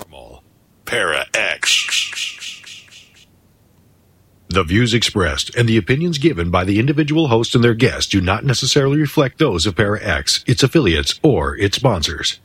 Paranormal. Para X. The views expressed and the opinions given by the individual host and their guests do not necessarily reflect those of Para X, its affiliates, or its sponsors.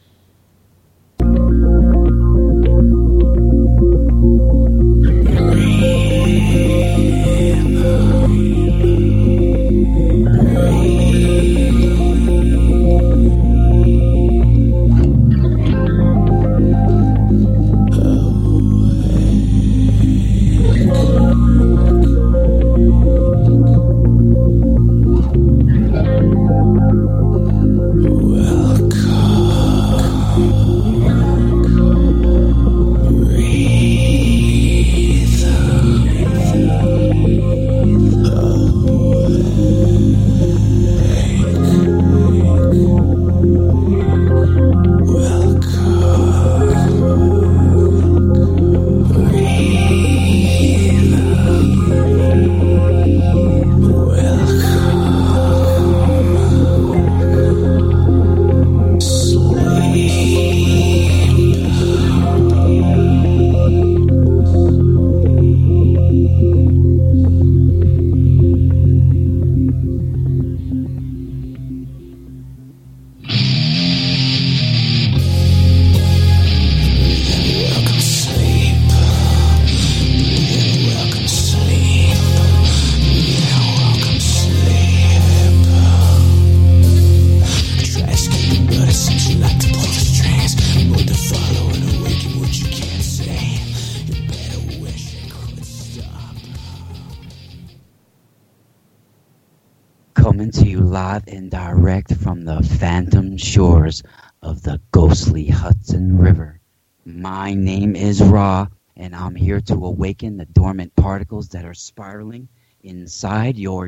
Coming to you live and direct from the phantom shores of the ghostly Hudson River. My name is Ra, and I'm here to awaken the dormant particles that are spiraling inside your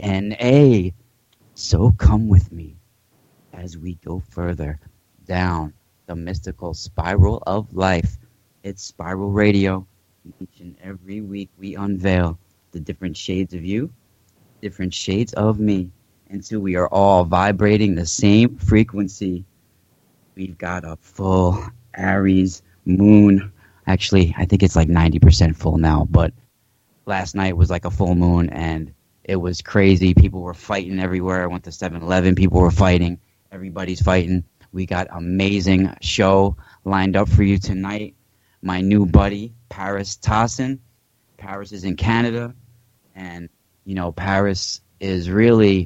DNA. So come with me as we go further down the mystical spiral of life. It's Spiral Radio. Each and every week we unveil the different shades of you, different shades of me, until we are all vibrating the same frequency. We've got a full Aries moon. Actually, I think it's like 90% full now, but last night was like a full moon, and it was crazy. People were fighting everywhere. I went to 7-Eleven. People were fighting. Everybody's fighting. We got amazing show lined up for you tonight. My new buddy, Paris Tassin. Paris is in Canada, and you know, Paris is really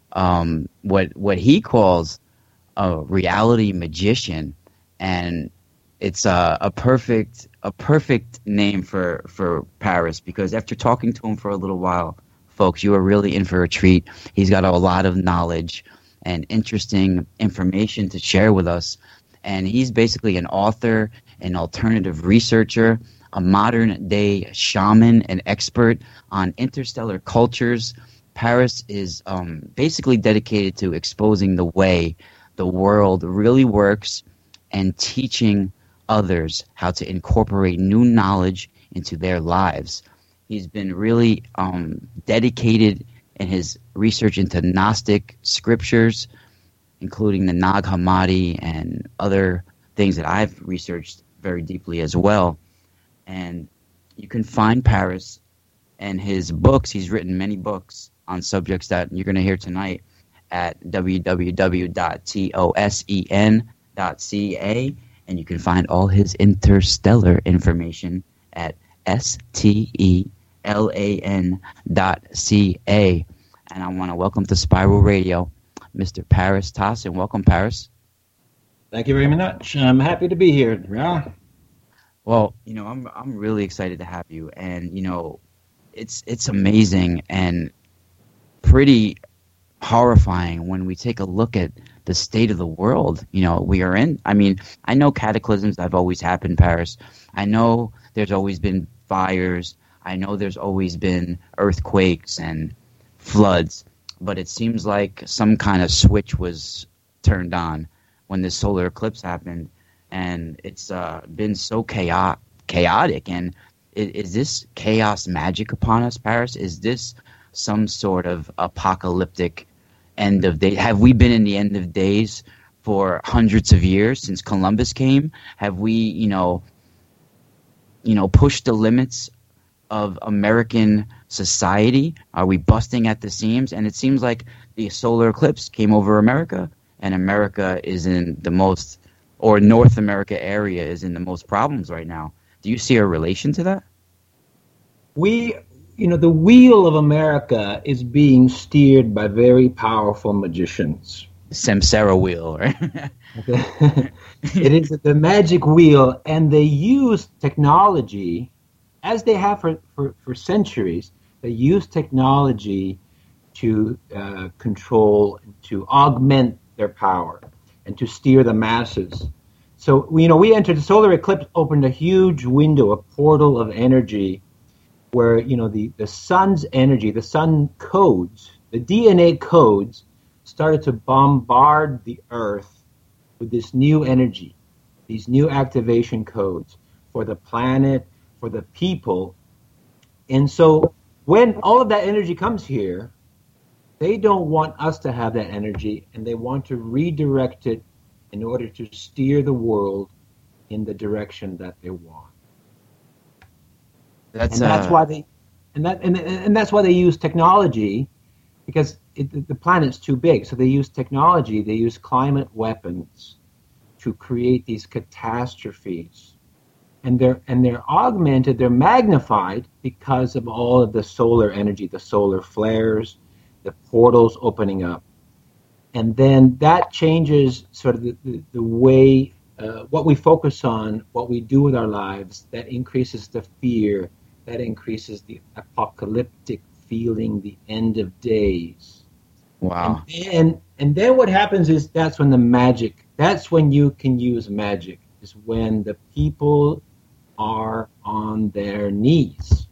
what he calls a reality magician, and it's a perfect name for Paris, because after talking to him for a little while, folks, you are really in for a treat. He's got a lot of knowledge and interesting information to share with us, and he's basically an author, an alternative researcher, a modern-day shaman and expert on interstellar cultures. Paris is basically dedicated to exposing the way the world really works and teaching others how to incorporate new knowledge into their lives. He's been really dedicated in his research into Gnostic scriptures, including the Nag Hammadi and other things that I've researched very deeply as well. And you can find Paris and his books. He's written many books on subjects that you're going to hear tonight at www.tosen.ca, and you can find all his interstellar information at stelan.ca. And I want to welcome to Spiral Radio Mr. Paris Tassin. Welcome, Paris. Thank you very much. I'm happy to be here, Ra. Well, you know, I'm really excited to have you, and you know, it's amazing and pretty horrifying when we take a look at the state of the world, you know, we are in. I mean, I know cataclysms have always happened, Paris. I know there's always been fires. I know there's always been earthquakes and floods, but it seems like some kind of switch was turned on when this solar eclipse happened. And it's been so chaotic. And is this chaos magic upon us, Paris? Is this some sort of apocalyptic end of day? Have we been in the end of days for hundreds of years since Columbus came? Have we, you know, push the limits of American society? Are we busting at the seams? And it seems like the solar eclipse came over America, and America is in the most, or North America area is in the most problems right now. Do you see a relation to that? The wheel of America is being steered by very powerful magicians. Samsara wheel, right? It is the magic wheel, and they use technology, as they have for centuries. They use technology to control, to augment their power, and to steer the masses. So, we entered, the solar eclipse opened a huge window, a portal of energy, where, the sun's energy, the sun codes, the DNA codes, started to bombard the earth with this new energy, these new activation codes for the planet, for the people. And so when all of that energy comes here, they don't want us to have that energy, and they want to redirect it in order to steer the world in the direction that they want. That's why they use technology, because the planet's too big. So they use technology. They use climate weapons to create these catastrophes, and they're augmented. They're magnified because of all of the solar energy, the solar flares, the portals opening up, and then that changes sort of the way what we focus on, what we do with our lives. That increases the fear. That increases the apocalyptic feeling, the end of days. Wow. And then what happens is that's when you can use magic, is when the people are on their knees.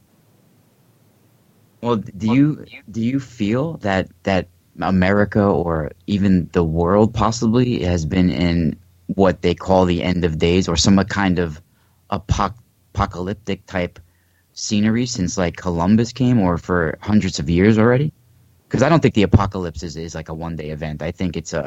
Well, do you feel that America, or even the world possibly, has been in what they call the end of days, or some kind of apocalyptic type scenery since like Columbus came, or for hundreds of years already? Because I don't think the apocalypse is like a one-day event. I think it's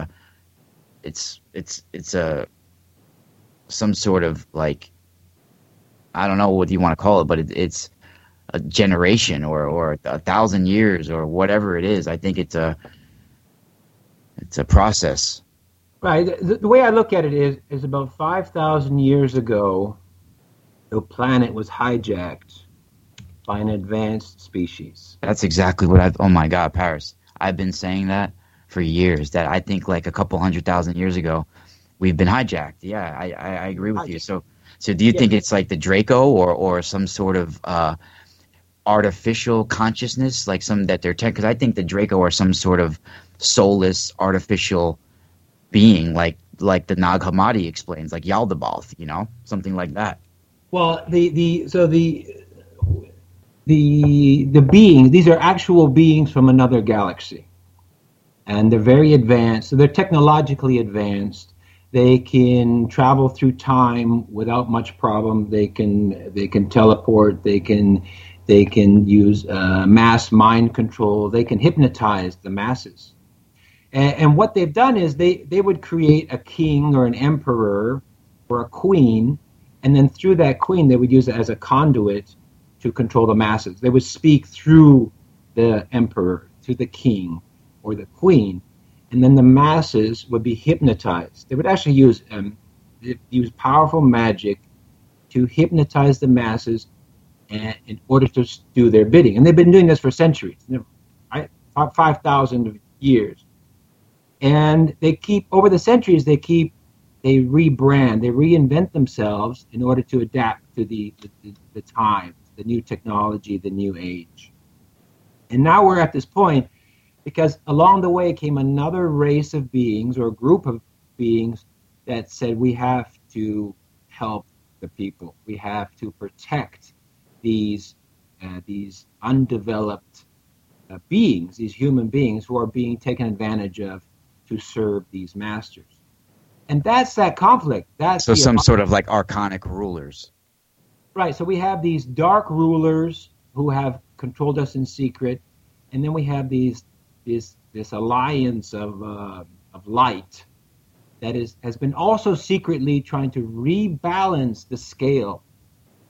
some sort of, like, I don't know what you want to call it, but it's a generation or 1,000 years or whatever it is. I think it's a process. Right. The way I look at it is about 5,000 years ago, the planet was hijacked by an advanced species. That's exactly what oh my God, Paris. I've been saying that for years, that I think like a couple 100,000 years ago, we've been hijacked. Yeah, I agree with you. So do you think it's like the Draco or some sort of artificial consciousness, like some that they're because I think the Draco are some sort of soulless artificial being, like the Nag Hammadi explains, like Yaldabaoth, something like that. Well, the beings, these are actual beings from another galaxy, and they're very advanced. So they're technologically advanced. They can travel through time without much problem. They can teleport. They can use mass mind control. They can hypnotize the masses. And what they've done is they would create a king or an emperor or a queen, and then through that queen they would use it as a conduit to control the masses. They would speak through the emperor, through the king or the queen, and then the masses would be hypnotized. They would actually use powerful magic to hypnotize the masses in order to do their bidding. And they've been doing this for centuries, 5,000 years. And over the centuries, they rebrand, they reinvent themselves in order to adapt to the time, the new technology, the new age. And now we're at this point because along the way came another race of beings, or a group of beings, that said we have to help the people. We have to protect these undeveloped beings, these human beings who are being taken advantage of to serve these masters. And that's that conflict. So some sort of like archonic rulers. Right. So we have these dark rulers who have controlled us in secret, and then we have this alliance of light that has been also secretly trying to rebalance the scale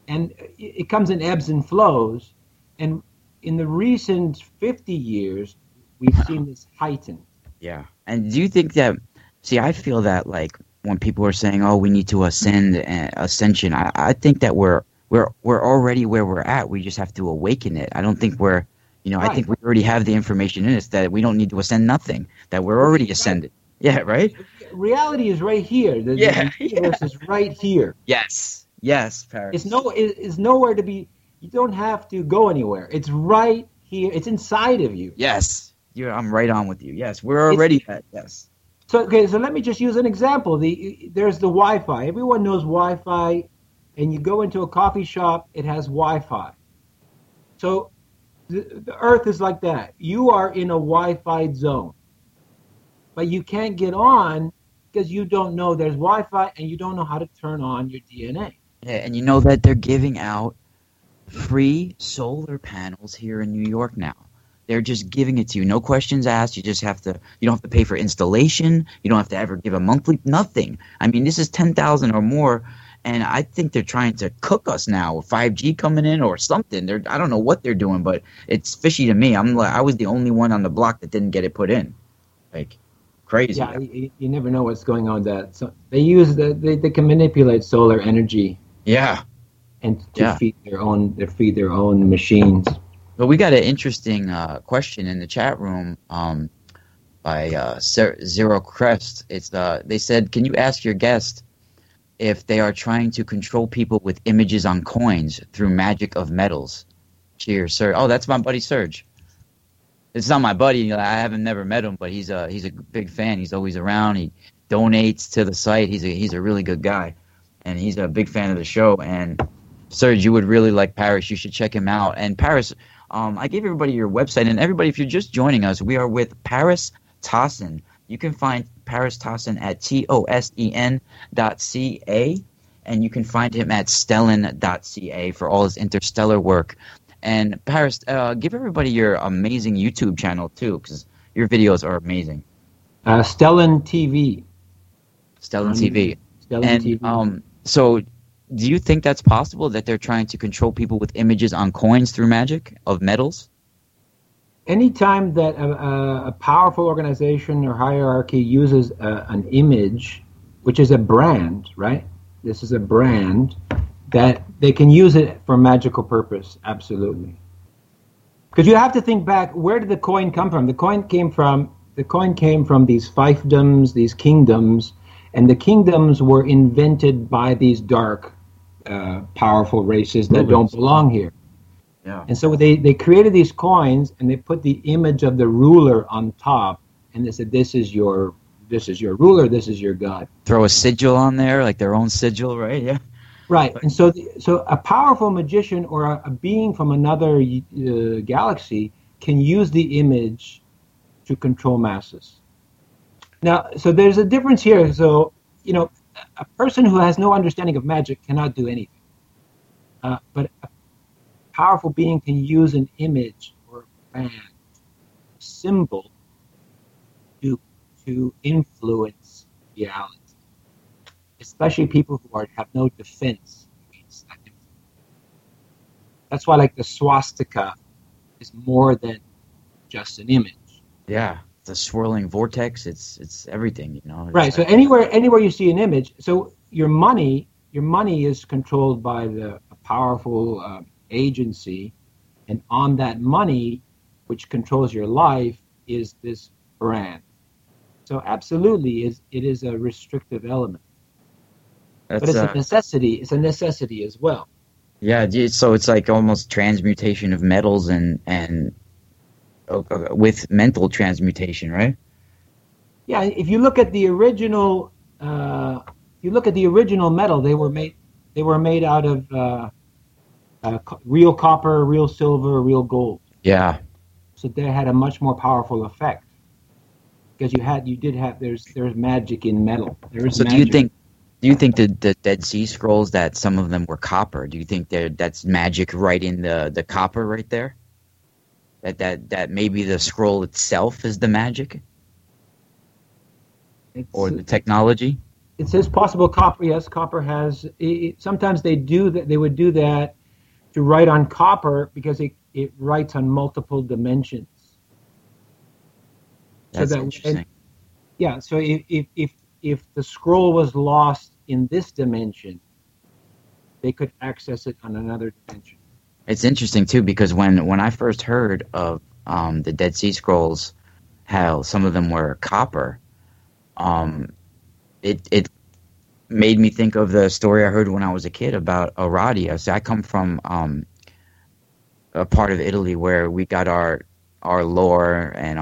and it comes in ebbs and flows. And in the recent 50 years, we've seen this heightened. Yeah. And do you think that? See, I feel that like when people are saying, "Oh, we need to ascension," I think that we're already where we're at. We just have to awaken it. I don't think we're, I Right. think we already have the information in us that we don't need to ascend nothing. That we're already Right. ascended. Yeah. Right. Reality is right here. The Yeah. universe is right here. Yes. Yes, Paris. It's nowhere to be. You don't have to go anywhere. It's right here. It's inside of you. Yes. I'm right on with you. Yes, we're already at. Yes. So let me just use an example. There's the Wi-Fi. Everyone knows Wi-Fi, and you go into a coffee shop, it has Wi-Fi. So the Earth is like that. You are in a Wi-Fi zone, but you can't get on because you don't know there's Wi-Fi and you don't know how to turn on your DNA. Yeah, and you know that they're giving out free solar panels here in New York now. They're just giving it to you, no questions asked. You don't have to pay for installation. You don't have to ever give a monthly, nothing. I mean, this is 10,000 or more, and I think they're trying to cook us now with 5G coming in or something. I don't know what they're doing, but it's fishy to me. I was the only one on the block that didn't get it put in. Like crazy. Yeah, you never know what's going on with that. So they can manipulate solar energy. Yeah. And to feed their own machines. But we got an interesting question in the chat room by Zero Crest. It's they said, "Can you ask your guest if they are trying to control people with images on coins through magic of metals?" Cheers, Serge. Oh, that's my buddy Serge. It's not my buddy. I haven't never met him, but he's a big fan. He's always around. He donates to the site. He's a really good guy, and he's a big fan of the show. And Serge, you would really like Paris. You should check him out. And Paris, I gave everybody your website. And everybody, if you're just joining us, we are with Paris Tossin. You can find Paris Tossin at TOSEN.ca. And you can find him at Stellan.ca for all his interstellar work. And Paris, give everybody your amazing YouTube channel, too, because your videos are amazing. Stellan TV. Stellan TV. Stellan And TV. so do you think that's possible, that they're trying to control people with images on coins through magic of metals? Anytime that a powerful organization or hierarchy uses an image, which is a brand, right? This is a brand, that they can use it for magical purpose, absolutely. Because you have to think back, where did the coin come from? The coin came from these fiefdoms, these kingdoms, and the kingdoms were invented by these dark, powerful races that don't belong here. Yeah. And so they created these coins, and they put the image of the ruler on top, and they said, this is your ruler, this is your god. Throw a sigil on there, like their own sigil, right? Yeah. Right, and so a powerful magician or a being from another galaxy can use the image to control masses. Now, so there's a difference here. So, a person who has no understanding of magic cannot do anything. But a powerful being can use an image or a brand, symbol, to influence reality. Especially people who have no defense against that influence. That's why, like, the swastika is more than just an image. Yeah. The swirling vortex, it's everything, Right. So anywhere you see an image, so your money is controlled by a powerful agency, and on that money, which controls your life, is this brand. So absolutely, it is a restrictive element, but it's a necessity. It's a necessity as well. Yeah. So it's like almost transmutation of metals and with mental transmutation, right? Yeah, if you look at the original, metal, they were made out of real copper, real silver, real gold. Yeah. So they had a much more powerful effect because there's magic in metal. So magic. Do you think the Dead Sea Scrolls, that some of them were copper? Do you think that's magic right in the copper right there? That maybe the scroll itself is the magic, or the technology? it says possible copper. Yes, copper has. Sometimes they do that. They would do that to write on copper because it writes on multiple dimensions. That's interesting. So if the scroll was lost in this dimension, they could access it on another dimension. It's interesting too because when I first heard of the Dead Sea Scrolls, how some of them were copper, it made me think of the story I heard when I was a kid about Aradia. So I come from a part of Italy where we got our lore and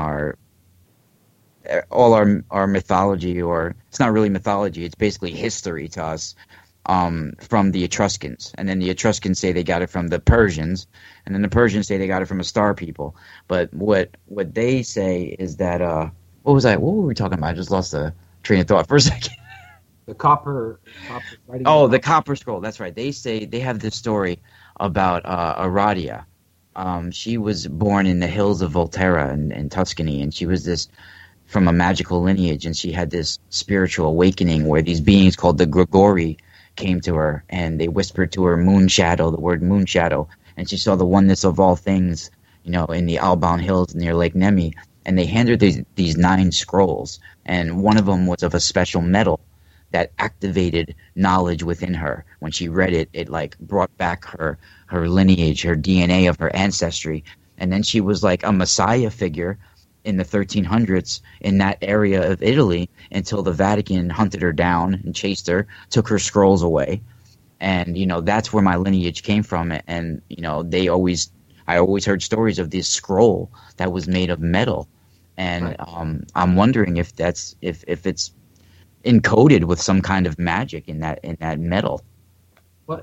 all our mythology, or it's not really mythology, it's basically history to us, from the Etruscans. And then the Etruscans say they got it from the Persians, and then the Persians say they got it from a star people. But what they say is that what were we talking about? I just lost the train of thought for a second. The copper writing. Oh, the copper scroll. That's right. They say they have this story about Aradia. She was born in the hills of Volterra in Tuscany, and she was from a magical lineage, and she had this spiritual awakening where these beings called the Grigori came to her, and they whispered to her moon shadow, the word moon shadow, and she saw the oneness of all things, in the Alban Hills near Lake Nemi, and they handed her these 9 scrolls, and one of them was of a special metal that activated knowledge within her. When she read it, it like brought back her lineage, her DNA of her ancestry, and then she was like a messiah figure in the 1300s in that area of Italy until the Vatican hunted her down and chased her, took her scrolls away. And, that's where my lineage came from. And, I always heard stories of this scroll that was made of metal. And right. I'm wondering if it's encoded with some kind of magic in that metal. Well,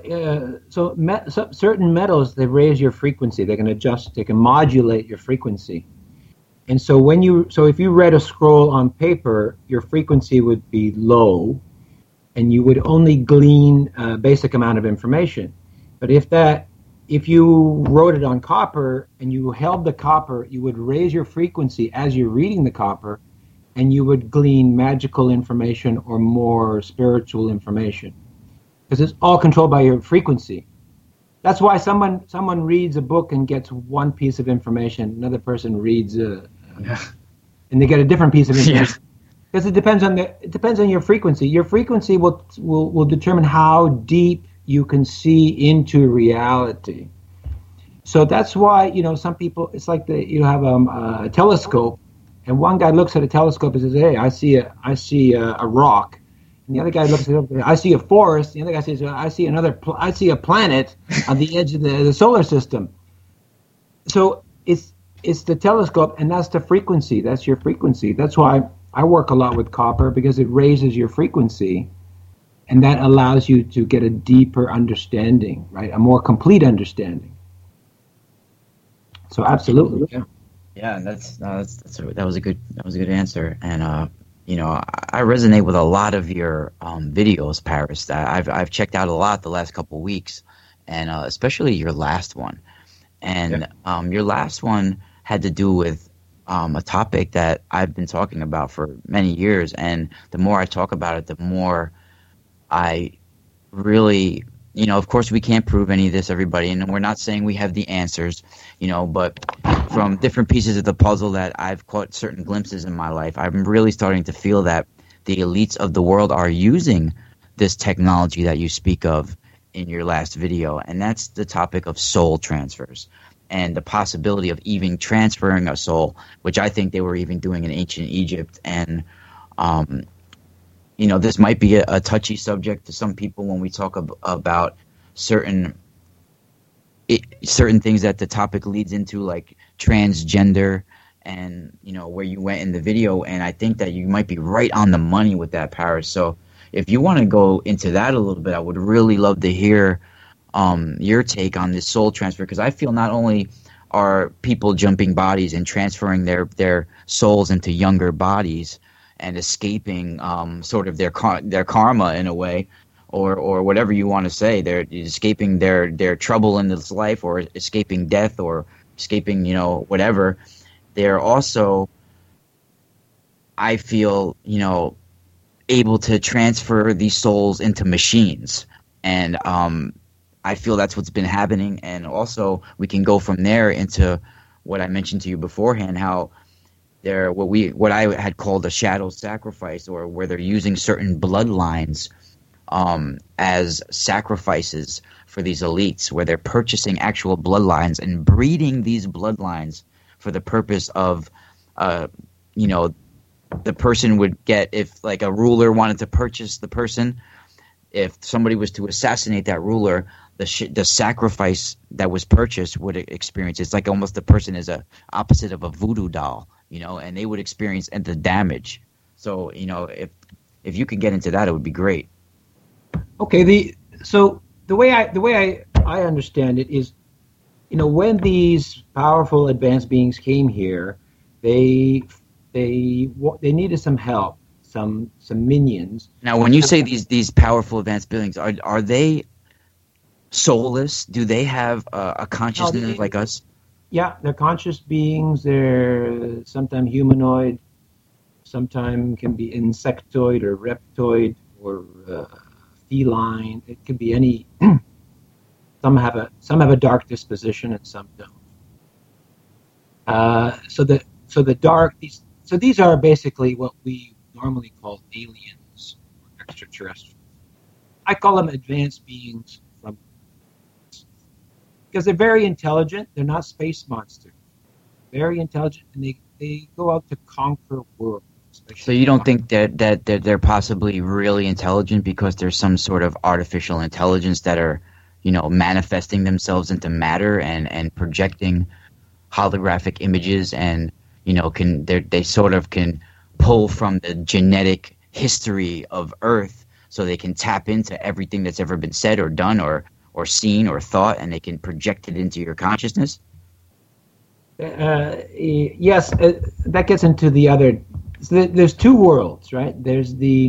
certain metals, they raise your frequency. They can modulate your frequency. And so if you read a scroll on paper, your frequency would be low, and you would only glean a basic amount of information. But if you wrote it on copper and you held the copper, you would raise your frequency as you're reading the copper, and you would glean magical information or more spiritual information, because it's all controlled by your frequency. That's why someone reads a book and gets one piece of information, another person reads and they get a different piece of information. Because it depends on your frequency. Your frequency will determine how deep you can see into reality. So that's why some people, it's like you have a telescope, and one guy looks at a telescope and says, "Hey, I see a rock." And the other guy looks at it, I see a forest. The other guy says, I see a planet on the edge of the solar system. So it's the telescope, and that's the frequency. That's your frequency. That's why I work a lot with copper, because it raises your frequency, and that allows you to get a deeper understanding, right? A more complete understanding. So absolutely, yeah. Yeah, that was a good answer, and I resonate with a lot of your videos, Paris. That I've checked out a lot the last couple of weeks, and especially your last one. And your last one had to do with a topic that I've been talking about for many years, and the more I talk about it, the more I really, of course we can't prove any of this, everybody, and we're not saying we have the answers, but from different pieces of the puzzle that I've caught certain glimpses in my life, I'm really starting to feel that the elites of the world are using this technology that you speak of in your last video, and that's the topic of soul transfers and the possibility of even transferring a soul, which I think they were even doing in ancient Egypt. And this might be a touchy subject to some people when we talk about certain things that the topic leads into, like transgender and where you went in the video. And I think that you might be right on the money with that, Paris. So if you want to go into that a little bit, I would really love to hear your take on this soul transfer, because I feel not only are people jumping bodies and transferring their souls into younger bodies and escaping sort of their karma in a way, or whatever you want to say, they're escaping their trouble in this life, or escaping death, or escaping whatever. They're also, I feel, able to transfer these souls into machines. And I feel that's what's been happening. And also we can go from there into what I mentioned to you beforehand, how they're what I had called a shadow sacrifice, or where they're using certain bloodlines as sacrifices for these elites, where they're purchasing actual bloodlines and breeding these bloodlines for the purpose of, the person would get, if like a ruler wanted to purchase the person, if somebody was to assassinate that ruler, the sacrifice that was purchased would experience. It's like almost the person is a opposite of a voodoo doll, and they would experience the damage. So, if you could get into that, it would be great. Okay. The way I understand it is, when these powerful advanced beings came here, they needed some help, some minions. Now, when you say these powerful advanced beings, are they soulless? Do they have a consciousness like us? Yeah, they're conscious beings. They're sometimes humanoid, sometimes can be insectoid or reptoid or feline. It could be any. Some have a dark disposition and some don't. These are basically what we normally call aliens or extraterrestrials. I call them advanced beings because they're very intelligent. They're not space monsters. Very intelligent, and they go out to conquer worlds. So you don't think that they're possibly really intelligent because there's some sort of artificial intelligence that are, manifesting themselves into matter and projecting holographic images, and they sort of can pull from the genetic history of Earth, so they can tap into everything that's ever been said or done or seen or thought, and they can project it into your consciousness? Yes, that gets into the other. So there's two worlds, right? There's the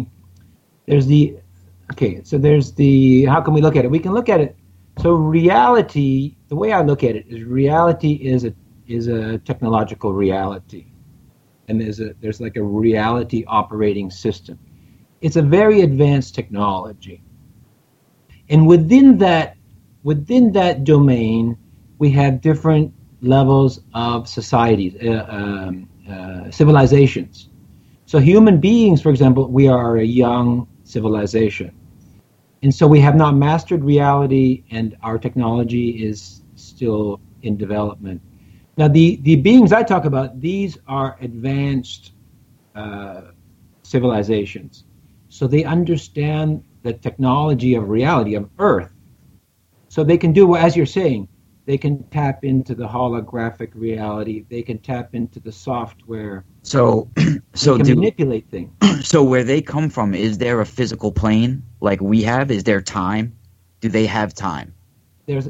how can we look at it? We can look at it. So reality, the way I look at it is reality is a technological reality, and there's like a reality operating system. It's a very advanced technology, and within that domain, we have different levels of societies, civilizations. So human beings, for example, we are a young civilization. And so we have not mastered reality, and our technology is still in development. Now, the beings I talk about, these are advanced civilizations. So they understand the technology of reality, of Earth. So they can do, as you're saying, they can tap into the holographic reality. They can tap into the software. So they can manipulate things. So where they come from, is there a physical plane like we have? Is there time? Do they have time? The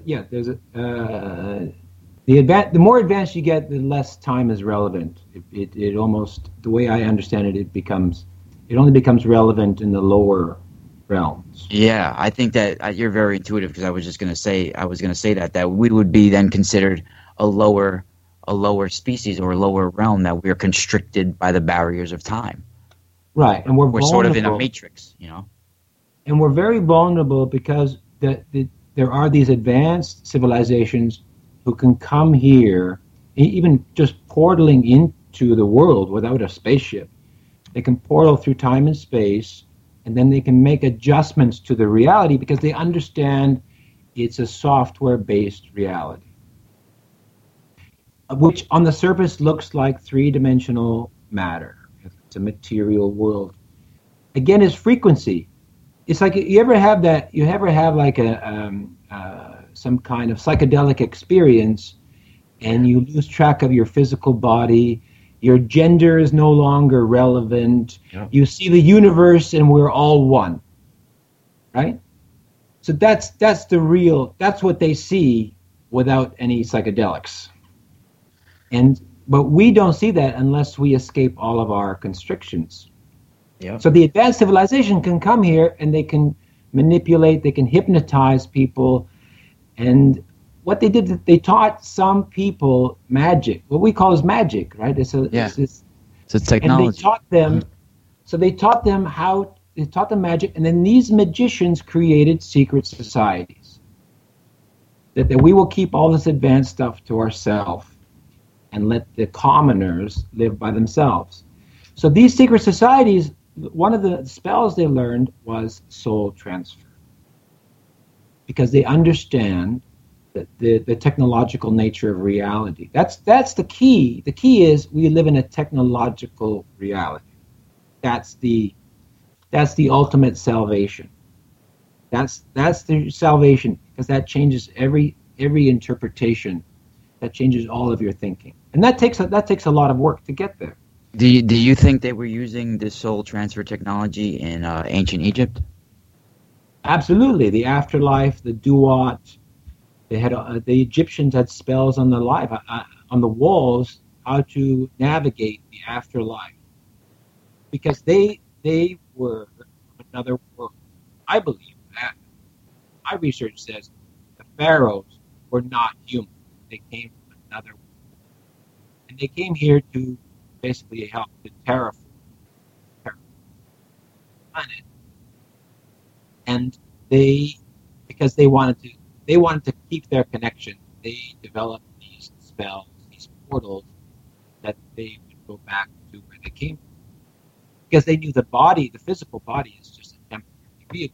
more advanced you get, the less time is relevant. It almost, the way I understand it, it only becomes relevant in the lower realms. Yeah, I think that you're very intuitive, because I was going to say that we would be then considered a lower species or a lower realm, that we're constricted by the barriers of time. Right, and we're sort of in a matrix, And we're very vulnerable because there are these advanced civilizations who can come here, even just portaling into the world without a spaceship. They can portal through time and space, and then they can make adjustments to the reality because they understand it's a software-based reality, which on the surface looks like three-dimensional matter. It's a material world. Again, it's frequency. It's like you ever have like some kind of psychedelic experience, and you lose track of your physical body. Your gender is no longer relevant. Yeah. You see the universe, and we're all one, right? So that's what they see without any psychedelics. But we don't see that unless we escape all of our constrictions. Yeah. So the advanced civilization can come here, and they can manipulate, they can hypnotize people, and what they did, they taught some people magic. What we call is magic, right? It's technology. And they taught them. So they taught them how them magic, and then these magicians created secret societies. That we will keep all this advanced stuff to ourselves and let the commoners live by themselves. So these secret societies, one of the spells they learned was soul transfer. Because they understand the technological nature of reality. That's the key. The key is we live in a technological reality. That's the ultimate salvation. That's the salvation, because that changes every interpretation. That changes all of your thinking, and that takes a lot of work to get there. Do you think they were using this soul transfer technology in ancient Egypt? Absolutely, the afterlife, the duat. They had the Egyptians had spells on the on the walls how to navigate the afterlife, because they were from another world. I believe that. My research says the pharaohs were not human. They came from another world, and they came here to basically help to terraform the planet. And because they wanted to keep their connection, they developed these spells, these portals, that they would go back to where they came from. Because they knew the physical body is just a temporary vehicle.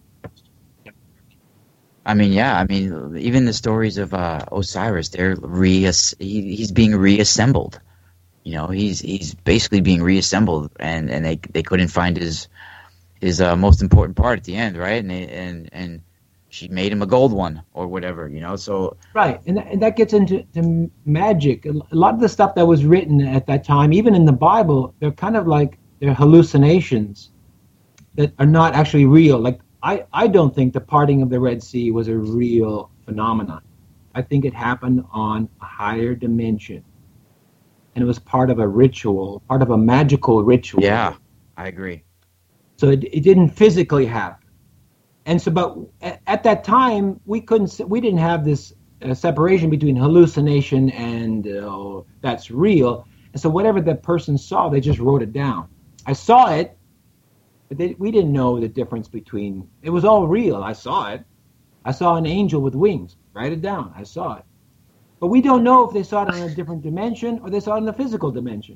I mean, yeah. I mean, even the stories of Osiris, he's being reassembled. You know, he's basically being reassembled, and they couldn't find his most important part at the end, right? And she made him a gold one or whatever, you know. So right, and that gets into magic. A lot of the stuff that was written at that time, even in the Bible, they're kind of like they're hallucinations that are not actually real. Like I don't think the parting of the Red Sea was a real phenomenon. I think it happened on a higher dimension, and it was part of a ritual, part of a magical ritual. Yeah, I agree. So it didn't physically happen. And so, but at that time, we didn't have this separation between hallucination and that's real. And so whatever that person saw, they just wrote it down. I saw it, but we didn't know the difference between, it was all real. I saw it. I saw an angel with wings. Write it down. I saw it. But we don't know if they saw it on a different dimension or they saw it in the physical dimension.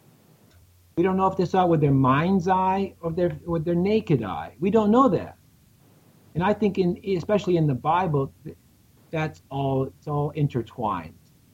We don't know if they saw it with their mind's eye or with their naked eye. We don't know that. And I think especially in the Bible, it's all intertwined.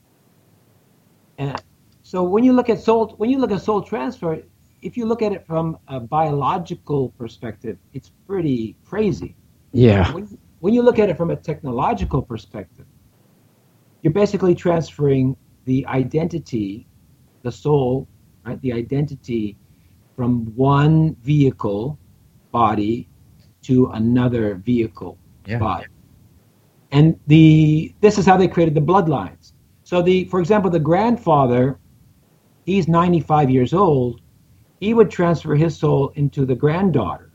And so when you look at soul transfer, if you look at it from a biological perspective, it's pretty crazy. Yeah. When you look at it from a technological perspective, you're basically transferring the identity, the soul, right? The identity from one vehicle body to another vehicle body. And this is how they created the bloodlines. So for example, the grandfather, he's 95 years old. He would transfer his soul into the granddaughter,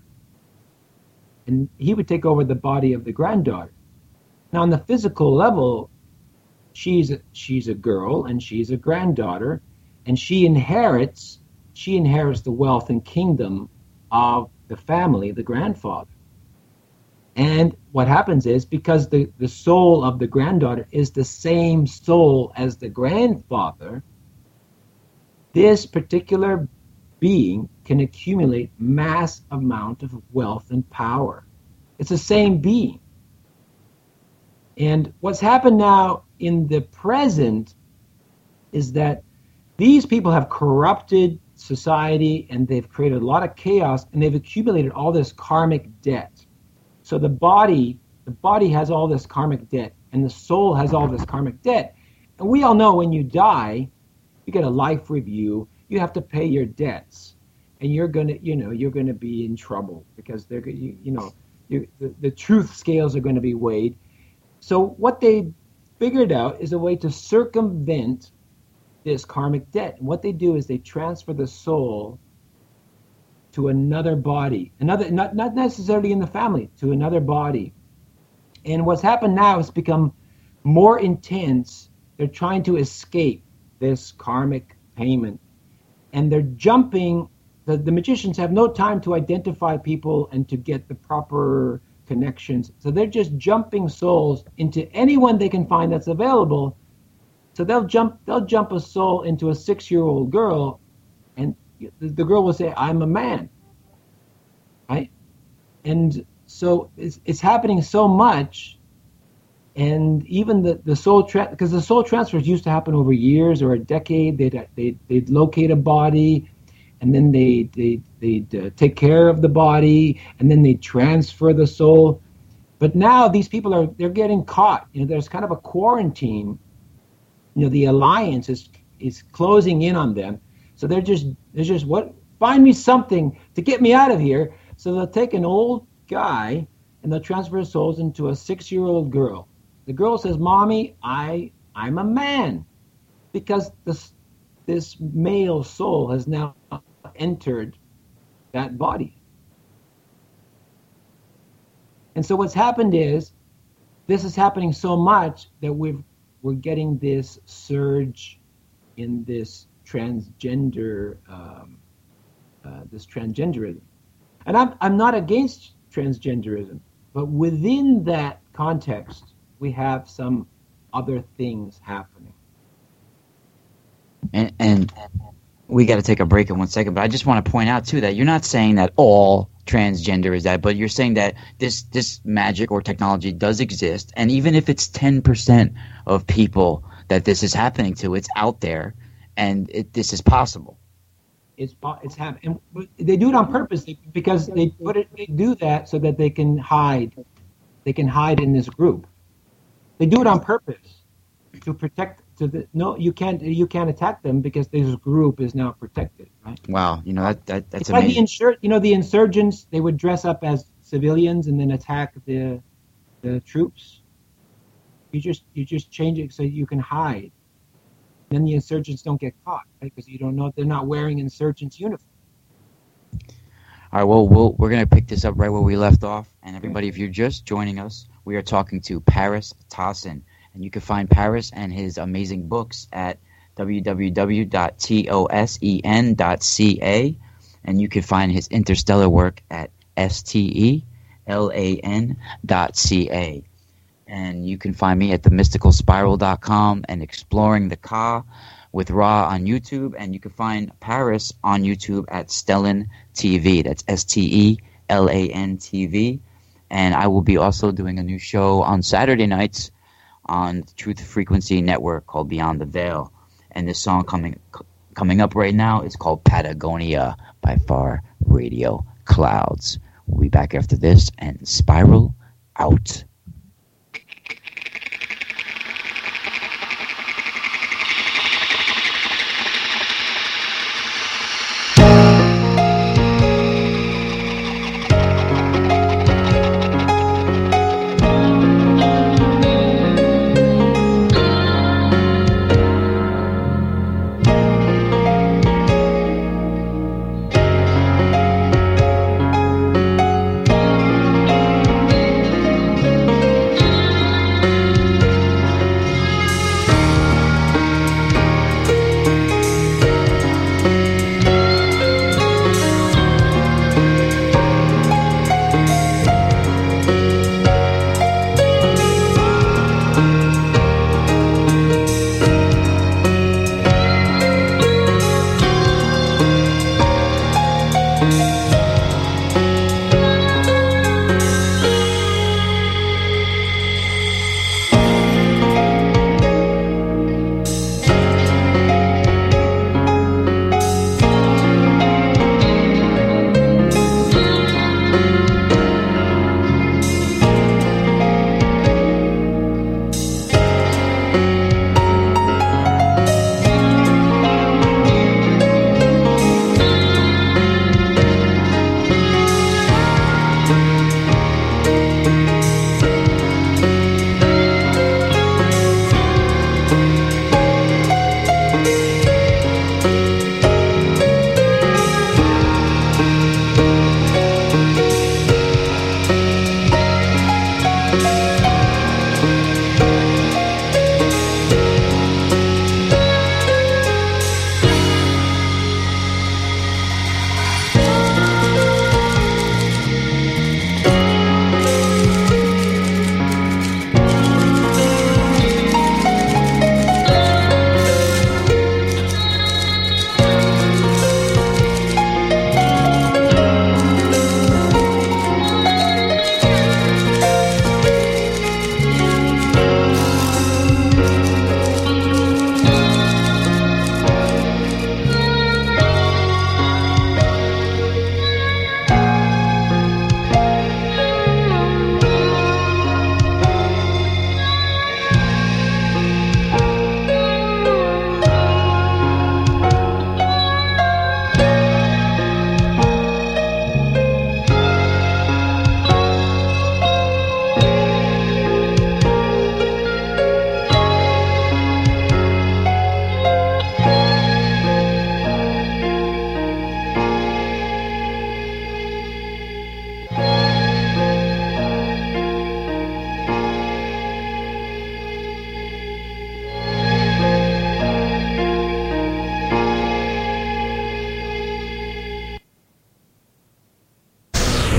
and he would take over the body of the granddaughter. Now, on the physical level, she's a girl and she's a granddaughter, and she inherits the wealth and kingdom of the family, the grandfather. And what happens is, because the soul of the granddaughter is the same soul as the grandfather, this particular being can accumulate mass amount of wealth and power. It's the same being. And what's happened now in the present is that these people have corrupted society, and they've created a lot of chaos, and they've accumulated all this karmic debt. So the body has all this karmic debt, and the soul has all this karmic debt. And we all know when you die, you get a life review, you have to pay your debts, and you're gonna be in trouble, because the truth scales are going to be weighed. So what they figured out is a way to circumvent this karmic debt. And what they do is they transfer the soul to another body, not necessarily in the family, to another body. And what's happened now has become more intense. They're trying to escape this karmic payment, and they're jumping the magicians have no time to identify people and to get the proper connections. So they're just jumping souls into anyone they can find that's available. So they'll jump a soul into a 6-year-old girl, and the girl will say, "I'm a man," right? And so it's happening so much, and even the soul because the soul transfers used to happen over years or a decade. They'd locate a body, and then they'd take care of the body, and then they transfer the soul. But now these people they're getting caught. There's kind of a quarantine. The alliance is closing in on them, so they're just find me something to get me out of here. So they'll take an old guy and they'll transfer souls into a 6-year-old girl. The girl says, "Mommy, I'm a man," because this male soul has now entered that body. And so what's happened is this is happening so much that we're getting this surge in this transgenderism. And I'm not against transgenderism, but within that context, we have some other things happening. And we got to take a break in 1 second, but I just want to point out too that you're not saying that all transgender is that, but you're saying that this magic or technology does exist, and even if it's 10% of people that this is happening to, it's out there, and this is possible. It's happening. They do it on purpose because they do that so that they can hide. They can hide in this group. They do it on purpose to protect. You can't attack them because this group is now protected, right? Wow, that's it's amazing. Like the insurgents, they would dress up as civilians and then attack the troops. You just change it so you can hide. Then the insurgents don't get caught, right? Because you don't know they're not wearing insurgents' uniform. All right, well, we're going to pick this up right where we left off. And everybody, if you're just joining us, we are talking to Paris Tossin. And you can find Paris and his amazing books at www.tosen.ca. And you can find his interstellar work at stelan.ca. And you can find me at themysticalspiral.com and Exploring the Ka with Ra on YouTube. And you can find Paris on YouTube at Stellan TV. That's STELAN TV. And I will be also doing a new show on Saturday nights on the Truth Frequency Network called Beyond the Veil. And this song coming up right now is called Patagonia by Far Radio Clouds. We'll be back after this, and Spiral out.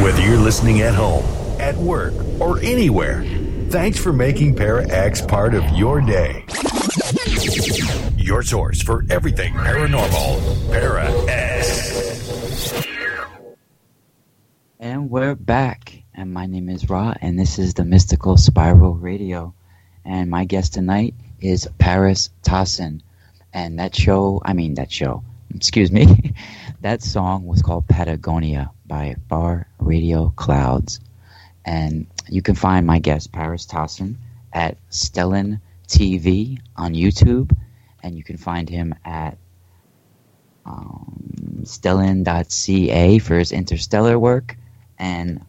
Whether you're listening at home, at work, or anywhere, thanks for making Para X part of your day. Your source for everything paranormal, Para X. And we're back. And my name is Ra, and this is the Mystical Spiral Radio. And my guest tonight is Paris Tassin. And that song was called Patagonia by Far Radio Clouds. And you can find my guest, Paris Tassin, at Stellan TV on YouTube. And you can find him at Stellan.ca for his interstellar work, and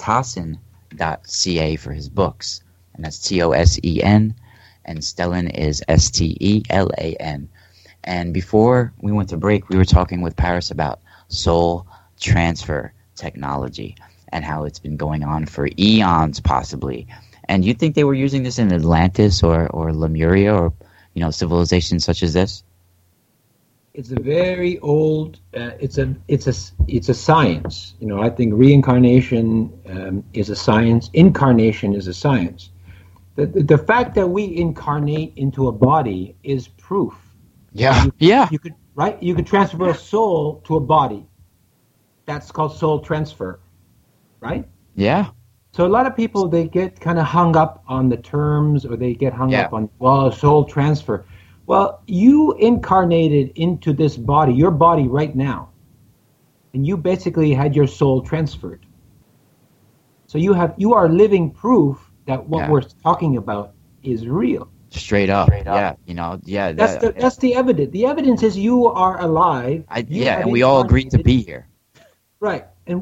Tassin.ca for his books. And that's TOSEN, and Stellan is STELAN. And before we went to break, we were talking with Paris about soul transfer technology and how it's been going on for eons, possibly. And you think they were using this in Atlantis or Lemuria or civilizations such as this? It's a very old. It's a science. I think reincarnation is a science. Incarnation is a science. The fact that we incarnate into a body is proof. Yeah. You could transfer a soul to a body. That's called soul transfer, right? Yeah. So a lot of people, they get kind of hung up on the terms, or they get hung up on, soul transfer. Well, you incarnated into this body, your body right now, and you basically had your soul transferred. So you are living proof that what we're talking about is real. Straight up. Yeah. That's the evidence. The evidence is you are alive. And we all agreed to be here. Right. And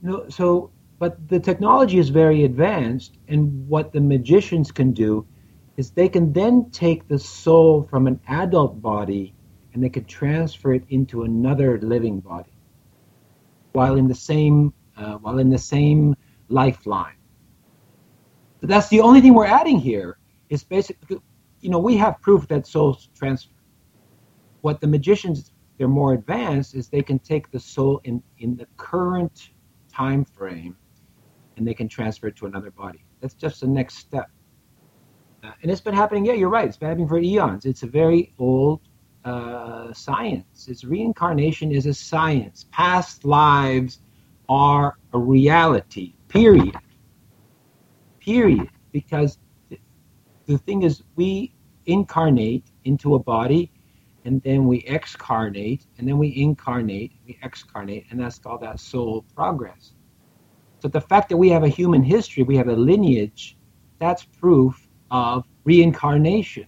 but the technology is very advanced, and what the magicians can do is they can then take the soul from an adult body and they can transfer it into another living body while in the same lifeline. But that's the only thing we're adding here is basically, we have proof that souls transfer. What the magicians, they're more advanced, is they can take the soul in the current time frame and they can transfer it to another body. That's just the next step. And it's been happening, you're right, it's been happening for eons. It's a very old science. Reincarnation is a science. Past lives are a reality, period. Because the thing is, we incarnate into a body, and then we excarnate, and then we incarnate, we excarnate, and that's called that soul progress. So the fact that we have a human history, we have a lineage, that's proof of reincarnation.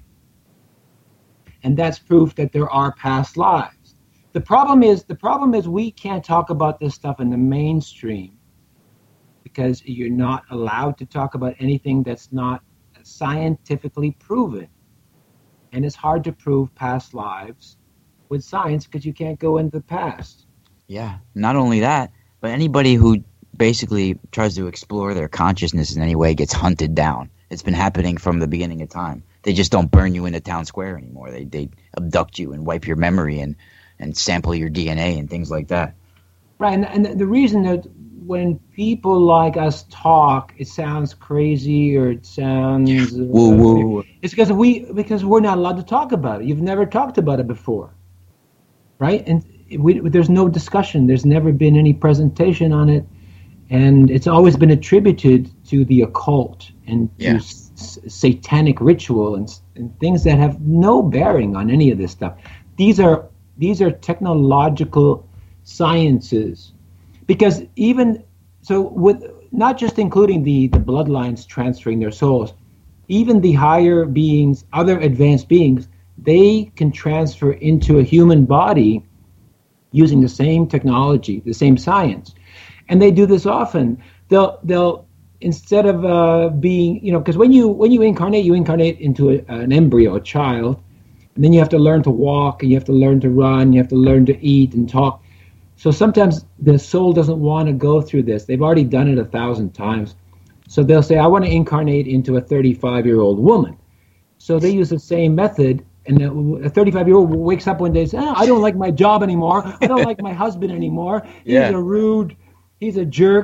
And that's proof that there are past lives. The problem is we can't talk about this stuff in the mainstream because you're not allowed to talk about anything that's not scientifically proven. And it's hard to prove past lives with science because you can't go into the past. Yeah, not only that, but anybody who basically tries to explore their consciousness in any way gets hunted down. It's been happening from the beginning of time. They just don't burn you into town square anymore. They abduct you and wipe your memory and sample your DNA and things like that. Right, and the reason that when people like us talk, it sounds crazy or it sounds woo. It's because we're not allowed to talk about it. You've never talked about it before, right? And there's no discussion. There's never been any presentation on it, and it's always been attributed to the occult and to satanic ritual and things that have no bearing on any of this stuff. These are technological sciences. Because even so, with not just including the bloodlines transferring their souls, even the higher beings, other advanced beings, they can transfer into a human body using the same technology, the same science, and they do this often. They'll instead of being, because when you incarnate into an embryo, a child, and then you have to learn to walk, and you have to learn to run, you have to learn to eat and talk. So sometimes the soul doesn't want to go through this. They've already done it 1,000 times. So they'll say, I want to incarnate into a 35-year-old woman. So they use the same method, and a 35-year-old wakes up one day and says, I don't like my job anymore. I don't like my husband anymore. He's a rude, he's a jerk.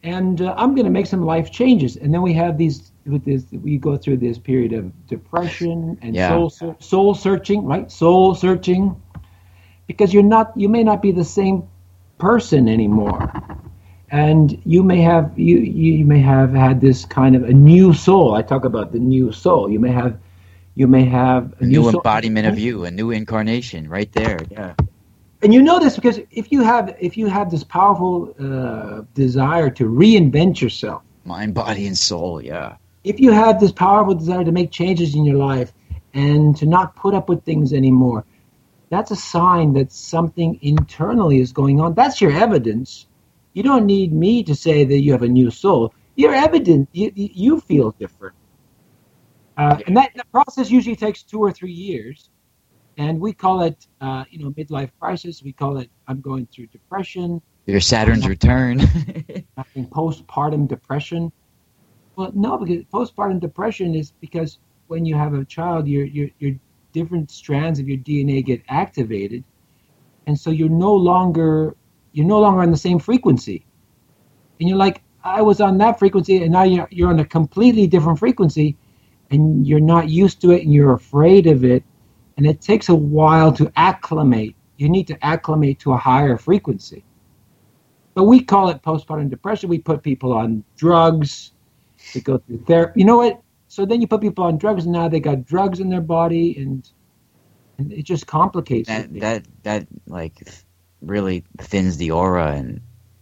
and I'm going to make some life changes. And then we have we go through this period of depression and soul searching, right? Soul searching, because you may not be the same person anymore, and you may have had this kind of a new soul. I talk about the new soul. You may have a new embodiment of you, a new incarnation, right there. Yeah. And you know this because if you have this powerful desire to reinvent yourself, mind, body, and soul, yeah. If you have this powerful desire to make changes in your life and to not put up with things anymore, that's a sign that something internally is going on. That's your evidence. You don't need me to say that you have a new soul. You're evident. You feel different. And that process usually takes 2 or 3 years. And we call it, midlife crisis. We call it, I'm going through depression. Your Saturn's return. Having postpartum depression. Well, no, because postpartum depression is because when you have a child, your different strands of your DNA get activated, and so you're no longer on the same frequency. And you're like, I was on that frequency, and now you're on a completely different frequency, and you're not used to it, and you're afraid of it. And it takes a while to acclimate. You need to acclimate to a higher frequency. But we call it postpartum depression. We put people on drugs. We go through therapy. You know what? So then you put people on drugs, and now they got drugs in their body, and it just complicates it. That like really thins the aura and,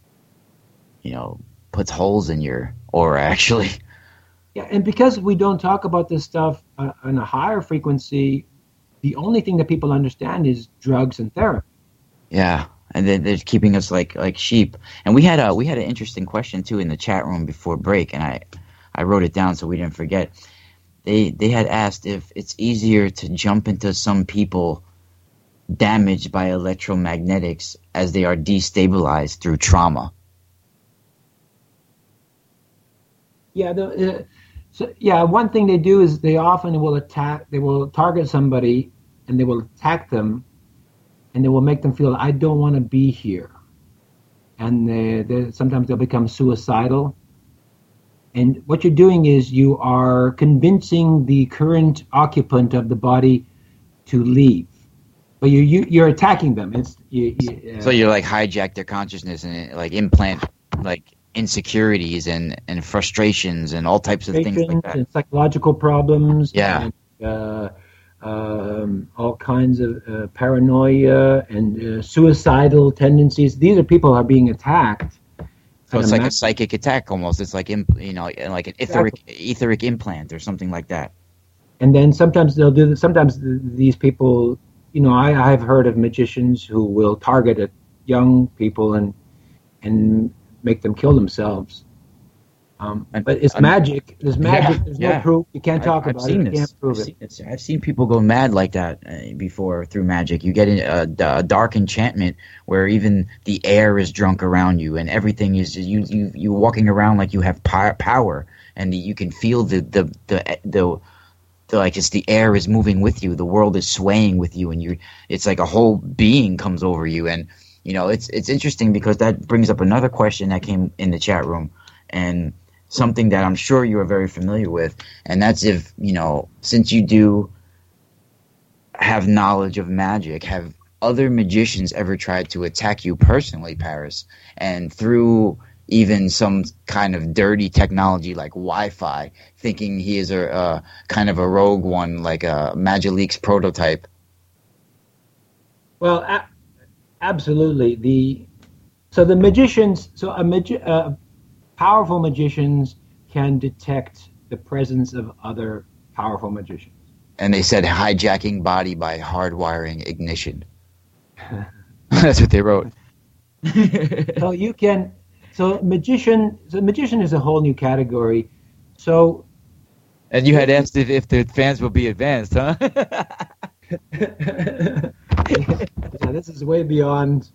puts holes in your aura, actually. Yeah, and because we don't talk about this stuff on a higher frequency, the only thing that people understand is drugs and therapy. Yeah, and they're keeping us like sheep. And we had an interesting question too in the chat room before break, and I wrote it down so we didn't forget. They had asked if it's easier to jump into some people damaged by electromagnetics as they are destabilized through trauma. Yeah, one thing they do is they often will target somebody, and they will attack them, and they will make them feel, I don't want to be here. And sometimes they'll become suicidal. And what you're doing is you are convincing the current occupant of the body to leave. But you're attacking them. So you like hijack their consciousness and like implant like insecurities and frustrations and all types of things like that. And psychological problems. Yeah. And, all kinds of paranoia and suicidal tendencies. These are people who are being attacked. So it's like a psychic attack almost. It's like, like an etheric implant or something like that. And then sometimes they'll do this. Sometimes these people, I've heard of magicians who will target at young people and make them kill themselves. But it's magic. There's magic. There's no proof. You can't talk about it. You can't prove it. I've seen people go mad like that before through magic. You get a dark enchantment where even the air is drunk around you, and everything is you walking around like you have power, and you can feel the like just the air is moving with you. The world is swaying with you, and it's like a whole being comes over you. And it's interesting because that brings up another question that came in the chat room, and something that I'm sure you are very familiar with, and that's if, since you do have knowledge of magic, have other magicians ever tried to attack you personally, Paris, and through even some kind of dirty technology like Wi-Fi, thinking he is a kind of a rogue one, like a Magilleaks prototype? Well, absolutely. The magicians, powerful magicians can detect the presence of other powerful magicians. And they said hijacking body by hardwiring ignition. That's what they wrote. Magician is a whole new category. So, and you had asked if the fans will be advanced, huh? Yeah, this is way beyond.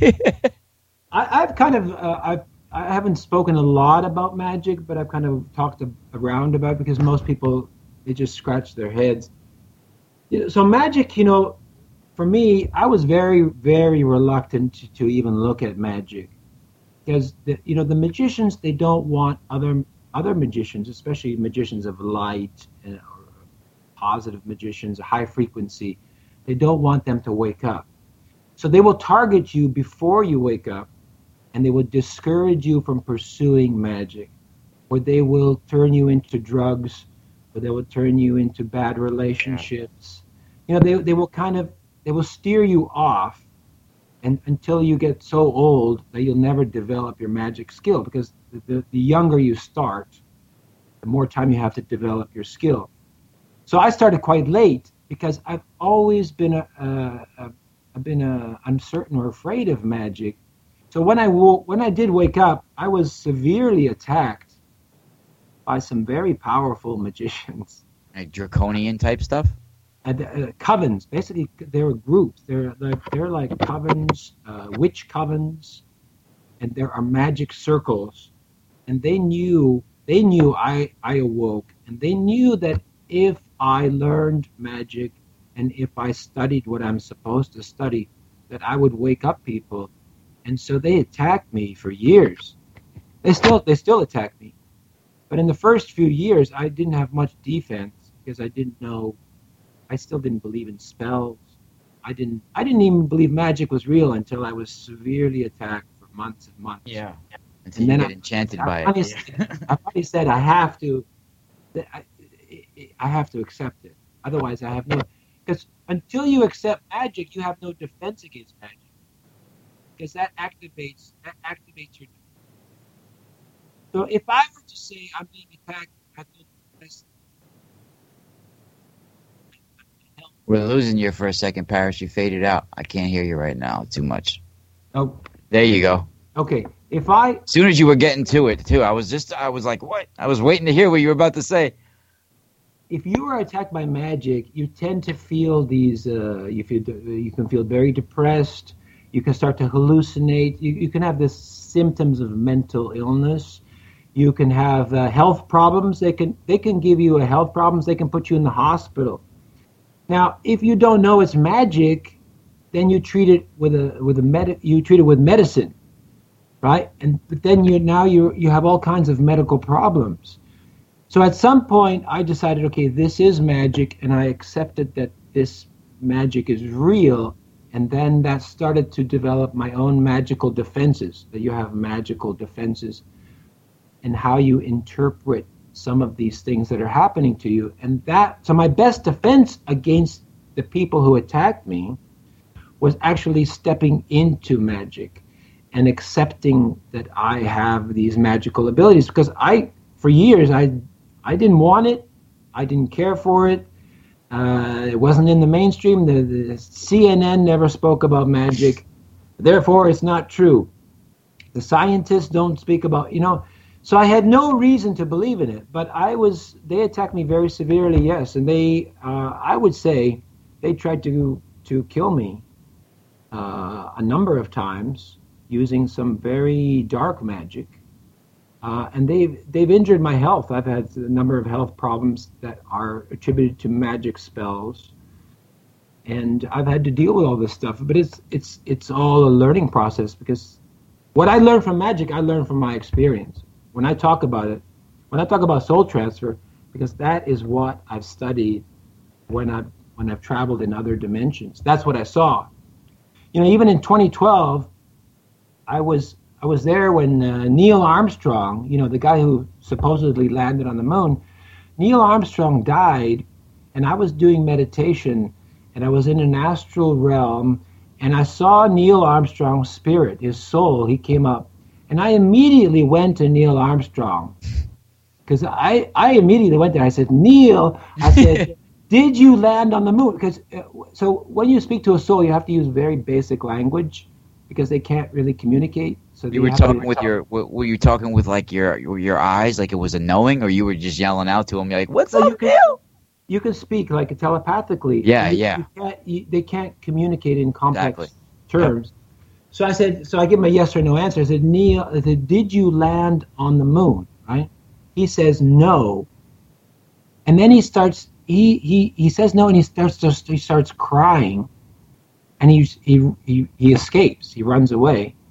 I haven't spoken a lot about magic, but I've kind of talked around about it because most people, they just scratch their heads. So magic, for me, I was very, very reluctant to even look at magic. because the magicians, they don't want other magicians, especially magicians of light or positive magicians, high frequency. They don't want them to wake up. So they will target you before you wake up, and they will discourage you from pursuing magic, or they will turn you into drugs, or they will turn you into bad relationships. They will steer you off, and until you get so old that you'll never develop your magic skill, because the younger you start, the more time you have to develop your skill. So I started quite late because I've always been uncertain or afraid of magic. So when I did wake up, I was severely attacked by some very powerful magicians. Like draconian type stuff? Covens, basically, they were groups. They're like covens, witch covens, and there are magic circles. And they knew I awoke, and they knew that if I learned magic and if I studied what I'm supposed to study, that I would wake up people. And so they attacked me for years. They still attack me. But in the first few years, I didn't have much defense because I still didn't believe in spells. I didn't even believe magic was real until I was severely attacked for months and months. Yeah. Until you get enchanted by it. I finally said I have to accept it. Otherwise, I have no. Because until you accept magic, you have no defense against magic. Because that activates your. So if I were to say I'm being attacked, I have no defense. We're losing you for a second, Parrish. You faded out. I can't hear you right now too much. Oh, there you go. Okay. As soon as you were getting to it, too, I was like, what? I was waiting to hear what you were about to say. If you are attacked by magic, you tend to feel these. You can feel very depressed. You can start to hallucinate. You can have the symptoms of mental illness. You can have health problems. They can give you health problems. They can put you in the hospital. Now, if you don't know it's magic, then you treat it with medicine, right? But then you have all kinds of medical problems. So at some point, I decided, okay, this is magic, and I accepted that this magic is real, and then that started to develop my own magical defenses, that you have magical defenses, and how you interpret some of these things that are happening to you. So my best defense against the people who attacked me was actually stepping into magic and accepting that I have these magical abilities, because for years, I didn't want it. I didn't care for it. It wasn't in the mainstream. The CNN never spoke about magic. Therefore, it's not true. The scientists don't speak about, So I had no reason to believe in it. But they attacked me very severely, yes. And I would say, they tried to kill me a number of times using some very dark magic. And they've injured my health. I've had a number of health problems that are attributed to magic spells, and I've had to deal with all this stuff. But it's all a learning process, because what I learned from magic, I learned from my experience. When I talk about soul transfer, because that is what I've studied when I've traveled in other dimensions. That's what I saw. Even in 2012, I was there when Neil Armstrong, the guy who supposedly landed on the moon, Neil Armstrong died, and I was doing meditation, and I was in an astral realm, and I saw Neil Armstrong's spirit, his soul. He came up, and I immediately went to Neil Armstrong, because I immediately went there. I said, Neil, did you land on the moon? Because so when you speak to a soul, you have to use very basic language, because they can't really communicate. So you were talking with were you talking with like your eyes, like it was a knowing, or you were just yelling out to them, you're like, what's up, Neil? You can speak like telepathically. Yeah. They can't communicate in complex terms. Yep. So I give him a yes or no answer. I said, Neil, did you land on the moon? Right? He says no. And then he starts, he says no, and he starts crying, and he escapes. He runs away.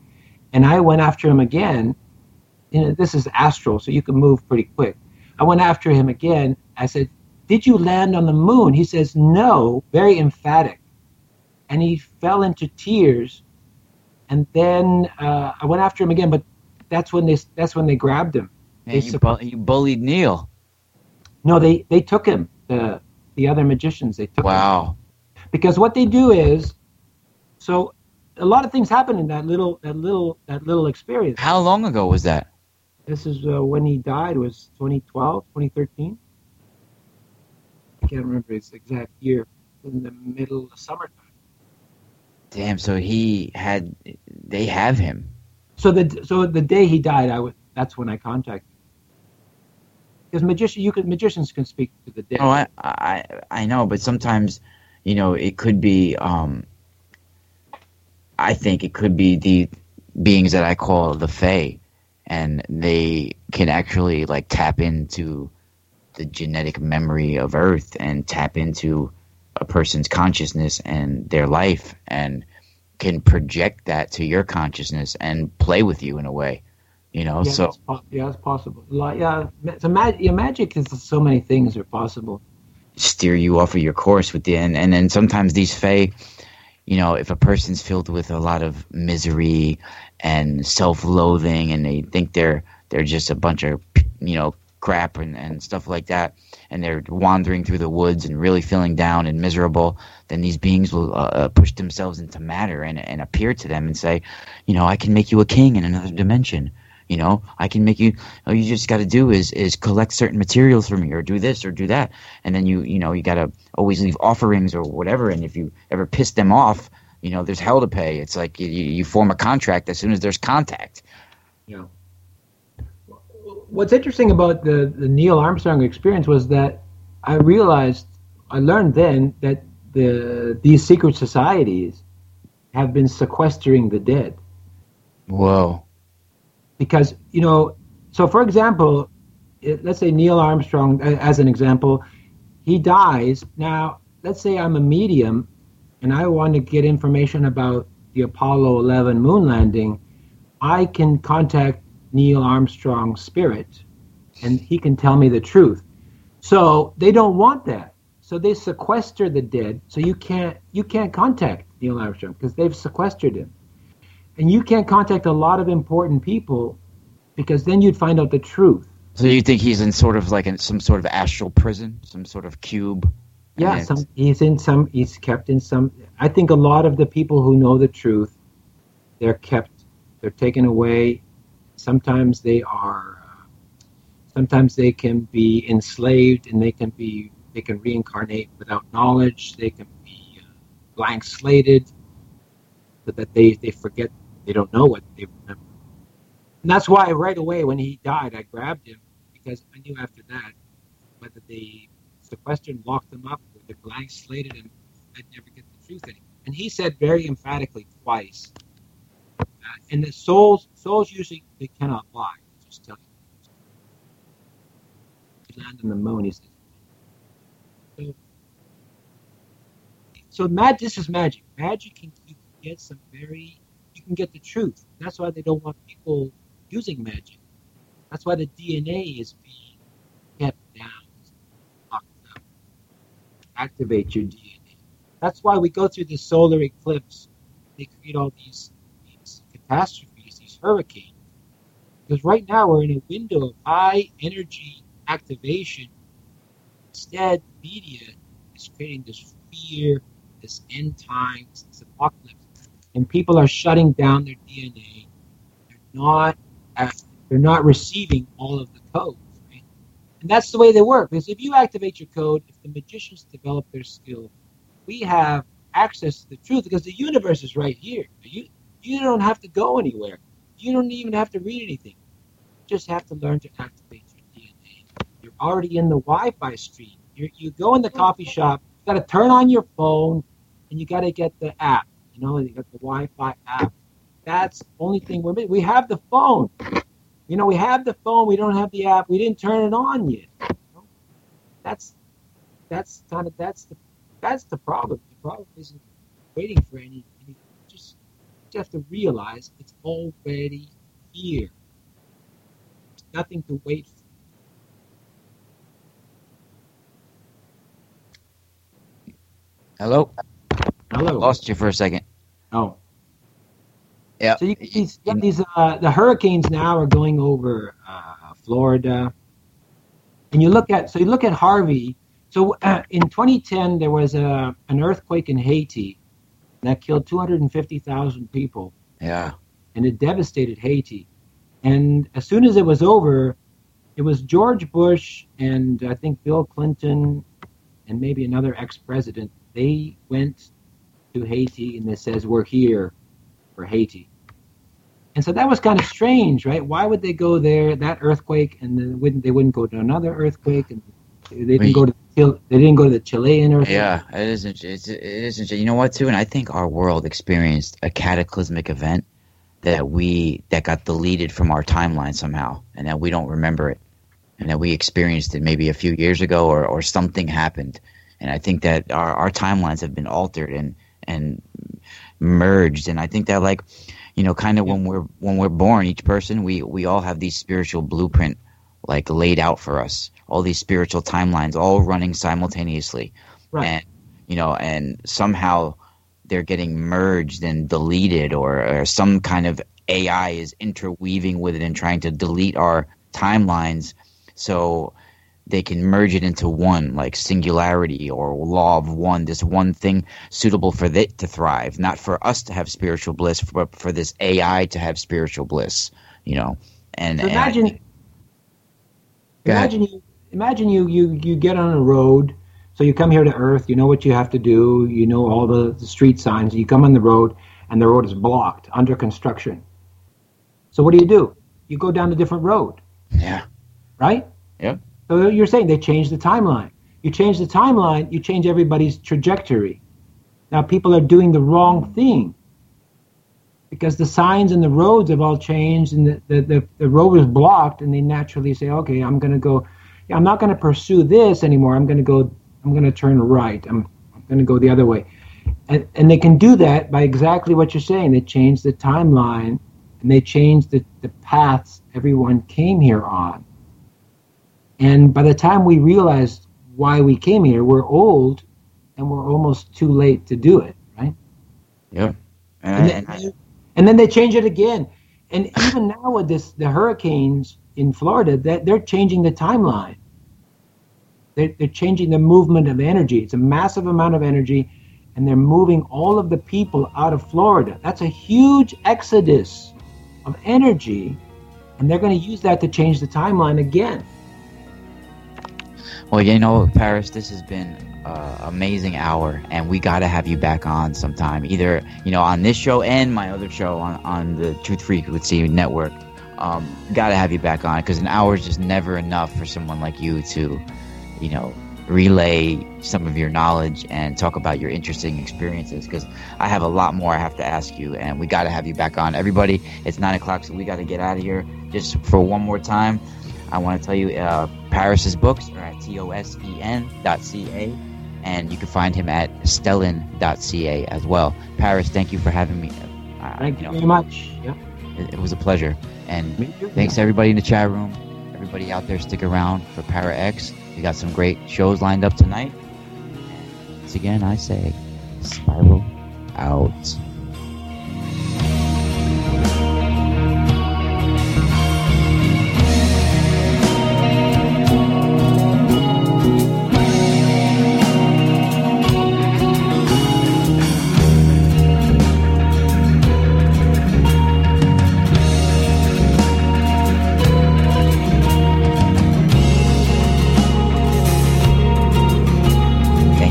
And I went after him again. This is astral, so you can move pretty quick. I went after him again. I said, "Did you land on the moon?" He says, "No," very emphatic. And he fell into tears. And then I went after him again, but that's when they grabbed him. Man, you bullied Neil. No, they took him. The other magicians, they took him. Wow. Because what they do is, so a lot of things happen in that little experience. How long ago was that? This is when he died, was 2012, 2013. I can't remember his exact year. In the middle of summertime. Damn. So they have him. So the day he died, that's when I contacted him. Because magicians can speak to the dead. Oh, I know, but sometimes, it could be. I think it could be the beings that I call the Fae, and they can actually like tap into the genetic memory of Earth and tap into a person's consciousness and their life, and can project that to your consciousness and play with you in a way, Yeah, So it's possible. So magic is so many things are possible. Steer you off of your course with and then sometimes these Fae, if a person's filled with a lot of misery and self-loathing, and they think they're just a bunch of crap and stuff like that, and they're wandering through the woods and really feeling down and miserable, then these beings will push themselves into matter and appear to them and say, I can make you a king in another dimension. I can make you. All you just got to do is collect certain materials from me, or do this or do that, and then you got to always leave offerings or whatever. And if you ever piss them off, there's hell to pay. It's like you form a contract as soon as there's contact. Yeah. What's interesting about the Neil Armstrong experience was that I learned then that these secret societies have been sequestering the dead. Whoa. Because, so for example, let's say Neil Armstrong, as an example, he dies. Now, let's say I'm a medium and I want to get information about the Apollo 11 moon landing. I can contact Neil Armstrong's spirit and he can tell me the truth. So they don't want that. So they sequester the dead. So you can't contact Neil Armstrong because they've sequestered him. And you can't contact a lot of important people because then you'd find out the truth. So you think he's in sort of like some sort of astral prison, some sort of cube? Yeah, he's kept in some. I think a lot of the people who know the truth, they're taken away. Sometimes they can be enslaved, and they can reincarnate without knowledge. They can be blank slated, so that they forget. They don't know what they remember. And that's why right away when he died, I grabbed him, because I knew after that, whether they sequestered and locked him up, or they're blank slated, and I'd never get the truth anymore. And he said very emphatically twice, and the souls usually, they cannot lie. They just tell you. He landed on the moon, he says. So this is magic. Magic you can get the truth. That's why they don't want people using magic. That's why the DNA is being kept down, locked up. Activate your DNA. That's why we go through the solar eclipse. They create all these catastrophes, these hurricanes. Because right now we're in a window of high energy activation. Instead, media is creating this fear, this end times, this apocalypse. And people are shutting down their DNA. They're not receiving all of the codes, right? And that's the way they work. Because if you activate your code, if the magicians develop their skill, we have access to the truth, because the universe is right here. You don't have to go anywhere. You don't even have to read anything. You just have to learn to activate your DNA. You're already in the Wi-Fi stream. You go in the coffee shop, you got to turn on your phone, and you got to get the app. You got the Wi-Fi app. That's the only thing we're missing. We have the phone. We have the phone. We don't have the app. We didn't turn it on yet. That's the problem. The problem isn't waiting for any. You have to realize it's already here. There's nothing to wait for. Hello? Hello. Lost you for a second. Oh. Yeah. So the hurricanes now are going over Florida, and you look at Harvey. So in 2010 there was an earthquake in Haiti that killed 250,000 people. Yeah. And it devastated Haiti. And as soon as it was over, it was George Bush and I think Bill Clinton and maybe another ex-president. They went to Haiti and they says, we're here for Haiti. And so that was kind of strange, right? Why would they go there, that earthquake, and then they wouldn't go to another earthquake, and they didn't go to the Chilean earthquake? Yeah, it is interesting. You know what, too? And I think our world experienced a cataclysmic event that got deleted from our timeline somehow, and that we don't remember it, and that we experienced it maybe a few years ago, or something happened. And I think that our timelines have been altered and merged. And I think that, like, you know, kind of when we're born, each person, we all have these spiritual blueprint like laid out for us, all these spiritual timelines all running simultaneously. Right. And you know, and somehow they're getting merged and deleted, or some kind of AI is interweaving with it and trying to delete our timelines so they can merge it into one, like singularity or law of one, this one thing suitable for it to thrive, not for us to have spiritual bliss, but for this AI to have spiritual bliss, you know. And so imagine you get on a road. So you come here to Earth, you know what you have to do, you know all the street signs, you come on the road, and the road is blocked, under construction. So what do? You go down a different road. Yeah. Right? Yeah. So you're saying they changed the timeline. You change the timeline, you change everybody's trajectory. Now people are doing the wrong thing because the signs and the roads have all changed, and the road is blocked, and they naturally say, okay, I'm going to go, I'm not going to pursue this anymore. I'm going to turn right. I'm going to go the other way. And they can do that by exactly what you're saying. They change the timeline, and they change the paths everyone came here on. And by the time we realize why we came here, we're old, and we're almost too late to do it, right? Yeah. And then they change it again. And even now with the hurricanes in Florida, they're changing the timeline. They're changing the movement of energy. It's a massive amount of energy, and they're moving all of the people out of Florida. That's a huge exodus of energy, and they're going to use that to change the timeline again. Well, you know, Paris, this has been an amazing hour, and we got to have you back on sometime, either, you know, on this show and my other show on the Truth Frequency Network. Got to have you back on, because an hour is just never enough for someone like you to, you know, relay some of your knowledge and talk about your interesting experiences, because I have a lot more I have to ask you, and we got to have you back on. Everybody, it's 9 o'clock, so we got to get out of here. Just for one more time, I want to tell you Paris's books are at tosen.ca, and you can find him at stellan.ca as well. Paris, thank you for having me. Thank you very much. Yeah. It was a pleasure. And thanks to everybody in the chat room. Everybody out there, stick around for Para X. We got some great shows lined up tonight. And once again, I say, Spiral out.